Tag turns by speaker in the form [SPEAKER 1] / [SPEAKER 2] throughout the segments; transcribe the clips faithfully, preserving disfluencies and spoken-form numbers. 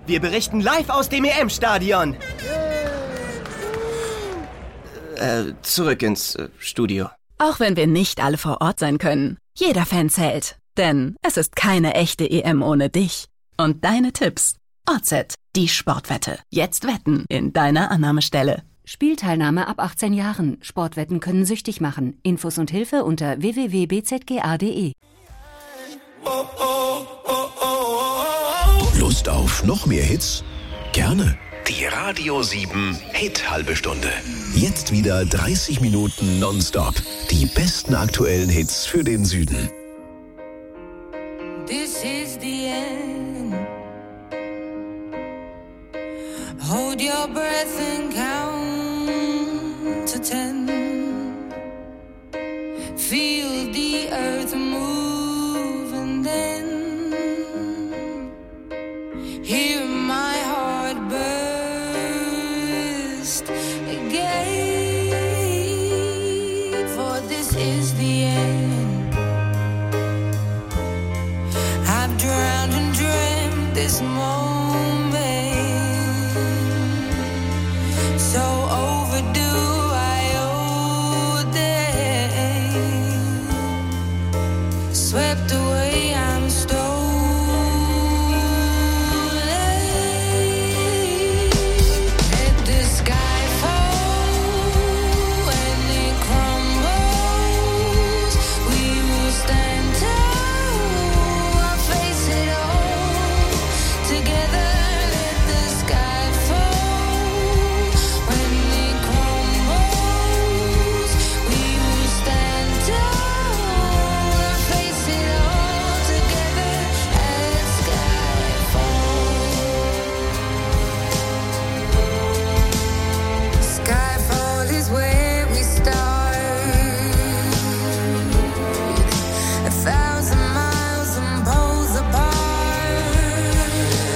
[SPEAKER 1] Wir berichten live aus dem E M-Stadion. Äh, zurück ins äh, Studio.
[SPEAKER 2] Auch wenn wir nicht alle vor Ort sein können, jeder Fan zählt. Denn es ist keine echte E M ohne dich. Und deine Tipps. O Z, die Sportwette. Jetzt wetten in deiner Annahmestelle.
[SPEAKER 3] Spielteilnahme ab achtzehn Jahren. Sportwetten können süchtig machen. Infos und Hilfe unter w w w punkt b z g a punkt d e.
[SPEAKER 4] Lust auf noch mehr Hits? Gerne. Die Radio sieben Hit halbe Stunde. Jetzt wieder dreißig Minuten nonstop. Die besten aktuellen Hits für den Süden.
[SPEAKER 5] This is the end. Hold your breath and count to ten. Feel the earth move and then hear my heart burst again. For this is the end. I've drowned and dreamt this moment, so overdue I owe them. Swept away, I'm stolen. Let the sky fall when it crumbles. We will stand tall, I'll face it all together. Let the sky fall when it crumbles. We will stand tall, I'll face it all together. Let sky fall. Skyfall is where we start. A thousand miles and poles apart,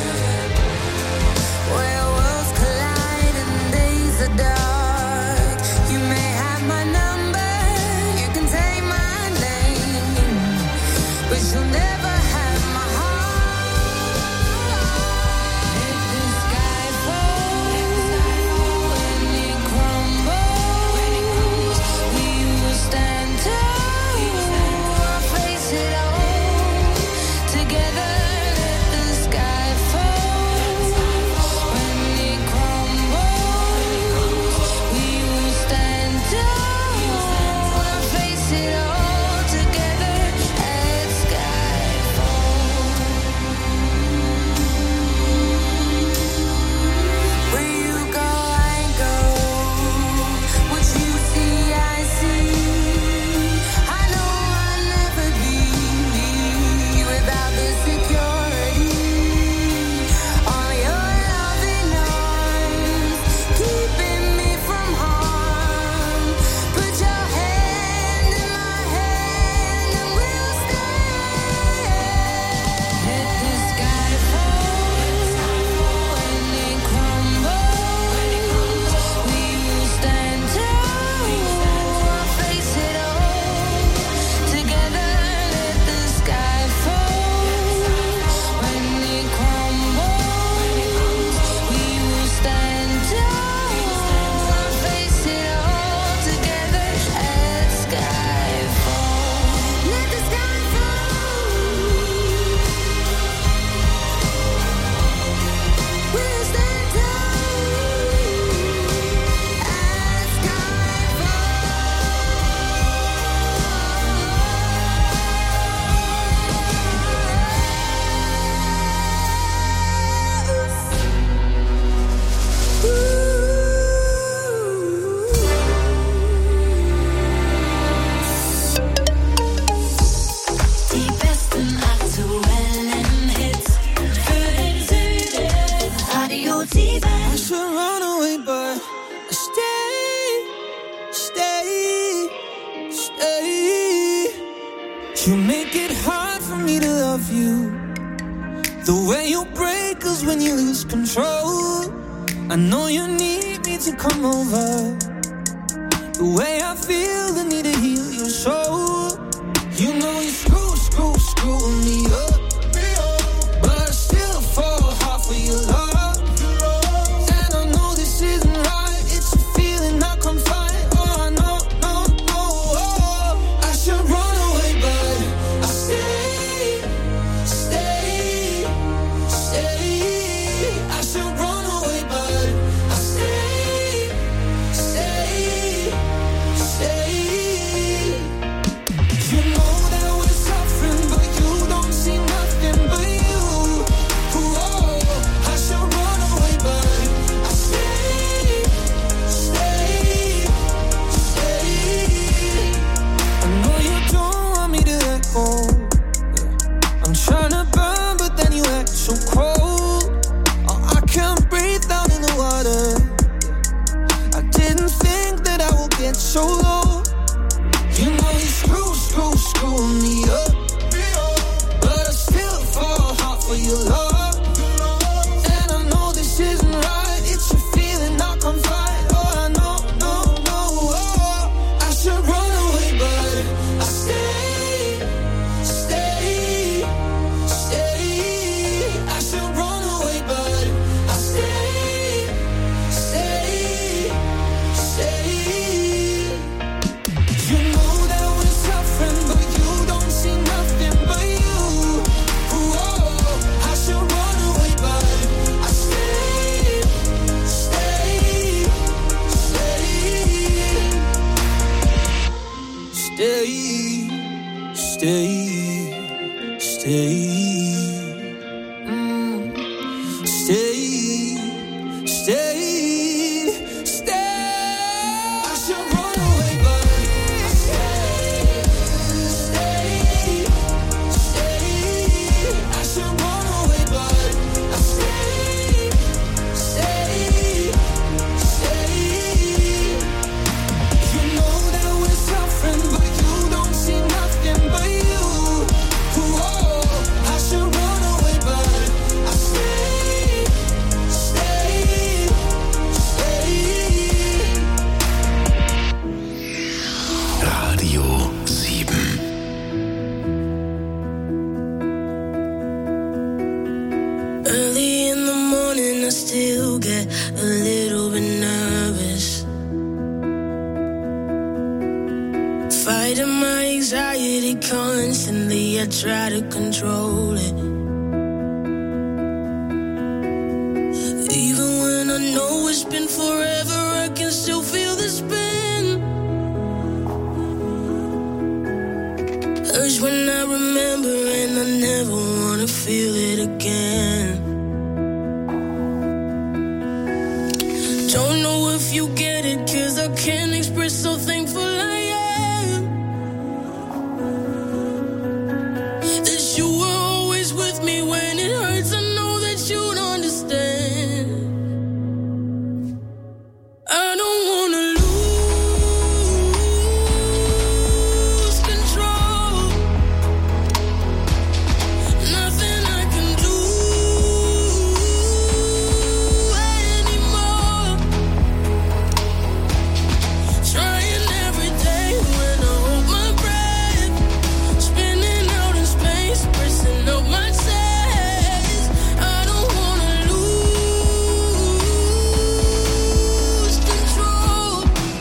[SPEAKER 5] where worlds collide and days are dark. You may have my number, you can take my name, but you'll never have my heart. Let the sky fall when it crumbles. We will stand tall, I'll face it all together. Let the sky fall when it crumbles. We will stand tall, I'll face it all together. Let sky fall. Where you go, I go. What you see, I see. I know I'll never be without the security. All your loving arms keeping me from harm. Put your hand in my hand and we'll stand. Let the sky fall when it crumbles. We will stand tall, I'll face it all together. Let the sky fall when it crumbles. We will stand tall, I'll face it all together. Let sky fall. Let the sky fall. We'll stand tall as sky
[SPEAKER 6] Die besten aktuellen Hits für den Süden. Radio sieben.
[SPEAKER 5] I should run away, but I stay, stay, stay. You make it hard for me to love you. The way you break us when you lose control. I know you need me to come over. The way I feel the need to heal your soul. You know you screw, screw, screw me up, but I still fall hard for your love.
[SPEAKER 7] I try to control it. Even when I know it's been forever, I can still feel the spin. Hurts when I remember and I never wanna feel it again. Don't know if you get it, 'cause I can't express so thankful I am that you were always with me when it hurts. I know that you'd understand. I don't wanna lose control. Nothing I can do anymore. Trying every day when I hold my breath, spinning out in space, pressing up my chest. I don't wanna lose control.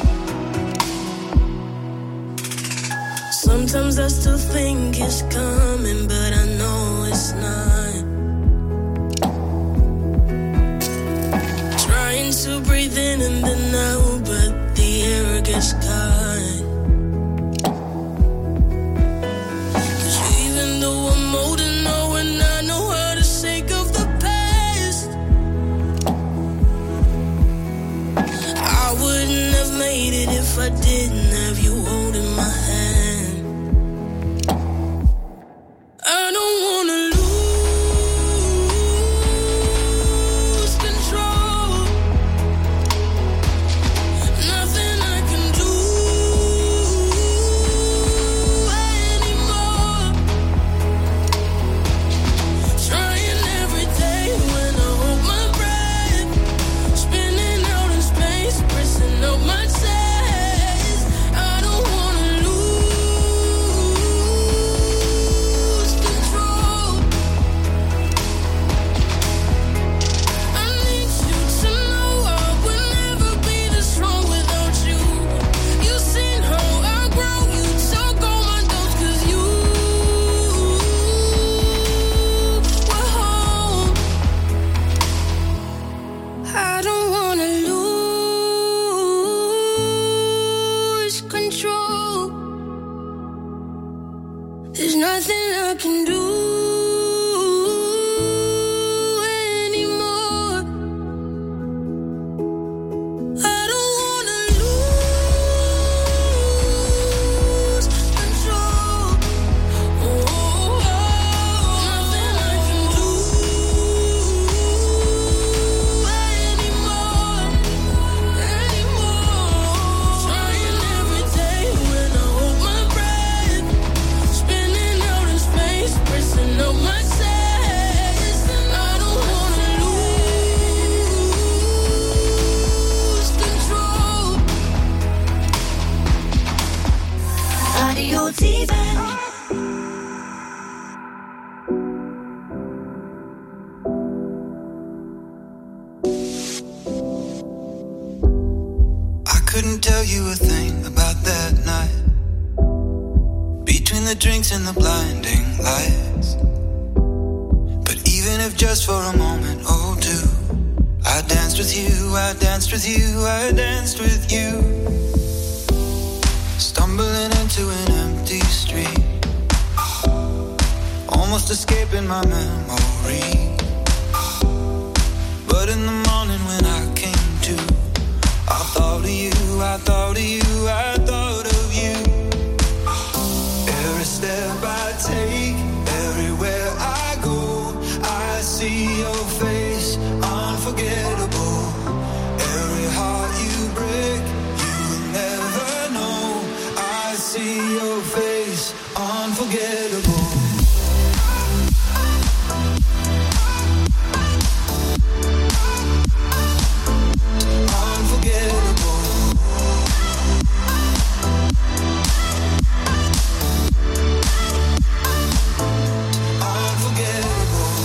[SPEAKER 7] Sometimes I still think it's coming, but I know it's not. Trying to breathe in and then out, but the air gets caught. 'Cause even though I'm old and know and I know how to shake off the past, I wouldn't have made it if I didn't have you holding my hand. I don't wanna lose control. Nothing I can do anymore. Trying every day when I hold my breath, spinning out in space, pressing up my chest. I don't wanna lose control. I need you to know I would never be this strong without you. You've seen how I grow, you took all my doubts 'cause you were home. I don't wanna lose control. There's nothing I can do anymore. I don't wanna lose control. Oh, nothing I can do anymore, anymore. Trying every day when I hold my breath, spinning out in space, pressing up my chest. I don't wanna lose control.
[SPEAKER 6] Radio sieben.
[SPEAKER 5] I couldn't tell you a thing about that night, between the drinks and the blinding lights. But even if just for a moment or two, I danced with you, I danced with you, I danced with you. Stumbling into an empty street, almost escaping my memory. But in the morning when I came to, I thought of you, I thought of you, I thought of you. Every step I take, everywhere I go, I see your face, unforgettable. Every heart you break, you will never know. I see your face, unforgettable. Unforgettable. Unforgettable.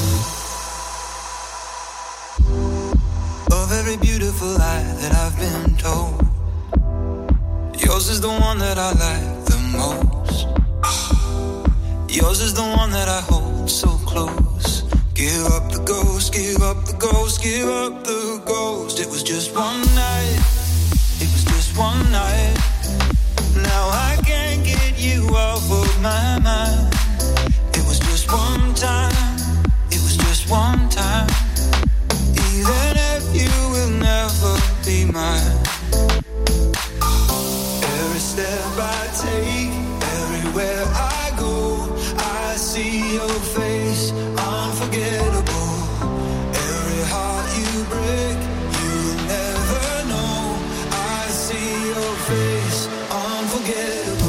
[SPEAKER 5] Of every beautiful lie that I've been told, yours is the one that I like the most. Yours is the one that I hold so close. Give up the ghost, give up the ghost, give up the ghost. It was just one night, it was just one night. Now I can't get you off of my mind. It was just one time, it was just one time. Even if you will never be mine. Every step I take, everywhere I go, I see your face, unforgettable. Every heart you break, you'll never know. I see your face, unforgettable.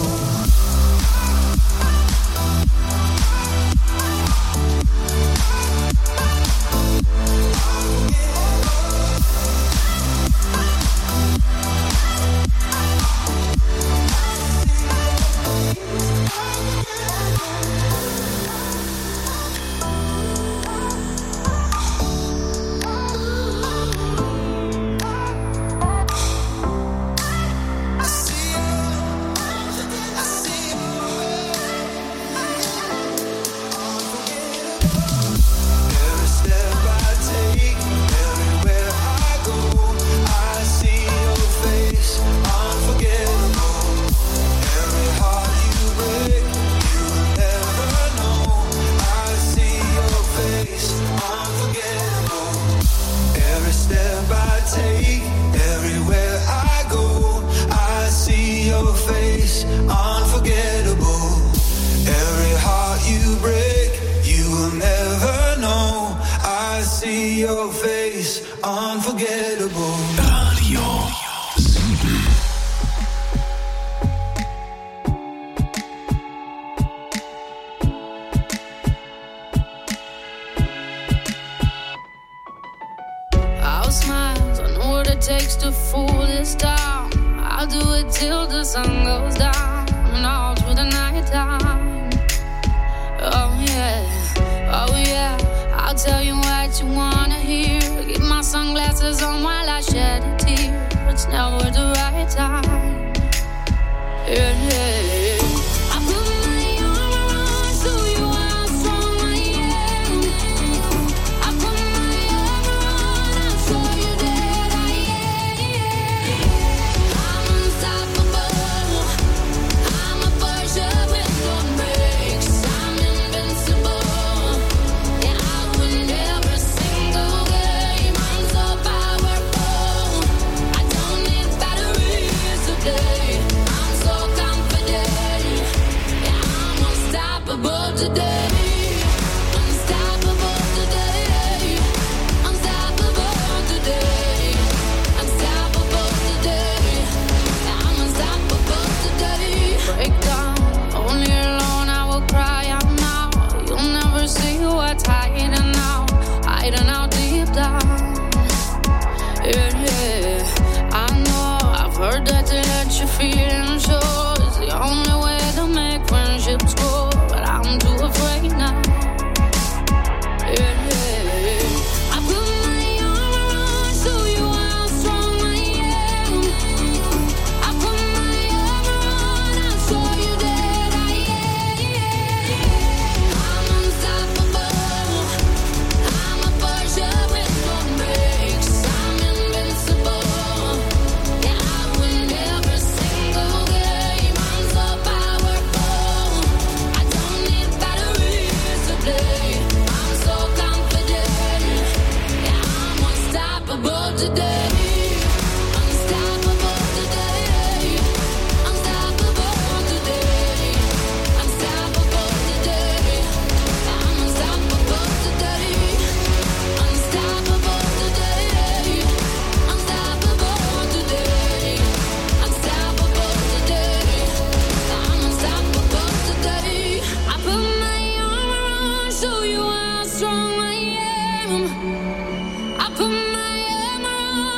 [SPEAKER 7] Strong I am. I put my armor on.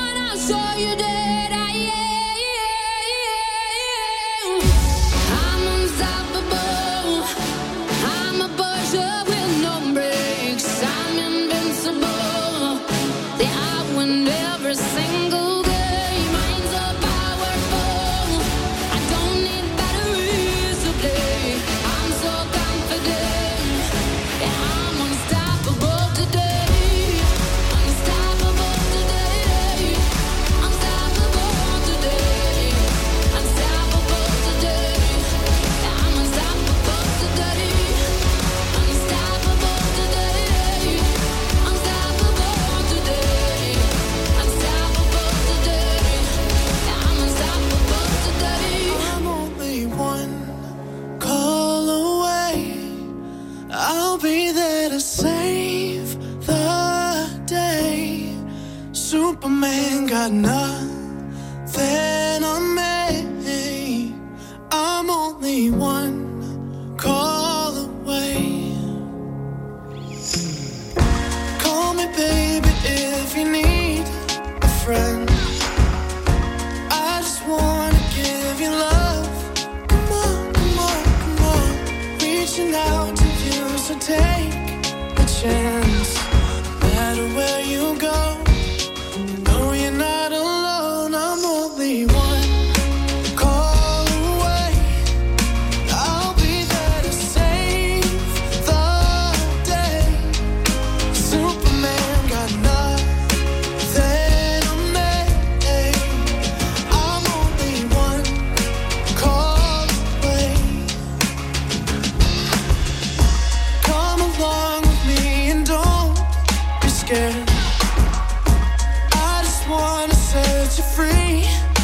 [SPEAKER 5] Superman got nothing on me. I'm only one call away. Call me baby if you need a friend. I just wanna give you love. Come on, come on, come on. Reaching out to you, so take a chance. No matter where you go, you know you're not alone. I'm only one call away. I'll be there to save the day. Superman got nothing on me. I'm only one call away. Come along with me and don't be scared. I just wanna set you free.